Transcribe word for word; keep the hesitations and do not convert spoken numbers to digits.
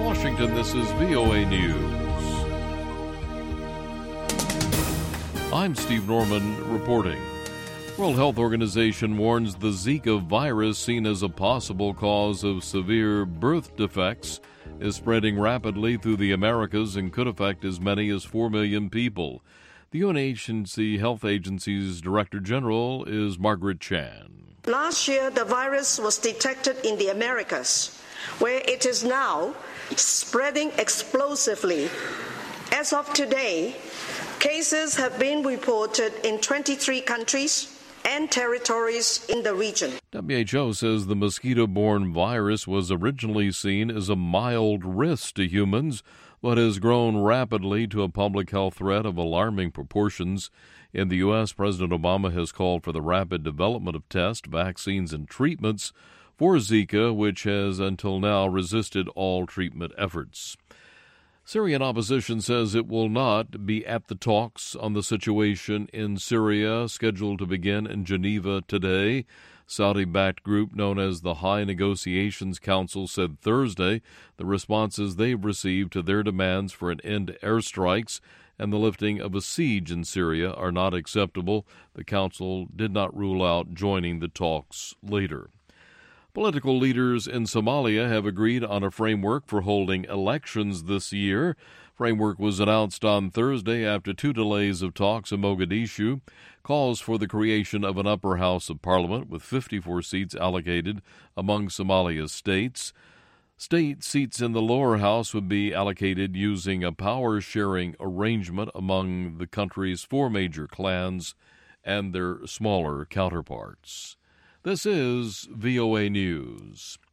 Washington, this is V O A News. I'm Steve Norman reporting. World Health Organization warns the Zika virus, seen as a possible cause of severe birth defects, is spreading rapidly through the Americas and could affect as many as four million people. The U N Agency Health Agency's Director General is Margaret Chan. Last year, the virus was detected in the Americas, where it is now spreading explosively. As of today, cases have been reported in twenty-three countries and territories in the region. W H O says the mosquito-borne virus was originally seen as a mild risk to humans, but has grown rapidly to a public health threat of alarming proportions. In the U S, President Obama has called for the rapid development of tests, vaccines, and treatments for Zika, which has until now resisted all treatment efforts. Syrian opposition says it will not be at the talks on the situation in Syria scheduled to begin in Geneva today. Saudi-backed group known as the High Negotiations Council said Thursday the responses they've received to their demands for an end to airstrikes and the lifting of a siege in Syria are not acceptable. The council did not rule out joining the talks later. Political leaders in Somalia have agreed on a framework for holding elections this year. Framework was announced on Thursday after two delays of talks in Mogadishu. Calls for the creation of an upper house of parliament with fifty-four seats allocated among Somalia's states. State seats in the lower house would be allocated using a power-sharing arrangement among the country's four major clans and their smaller counterparts. This is V O A News.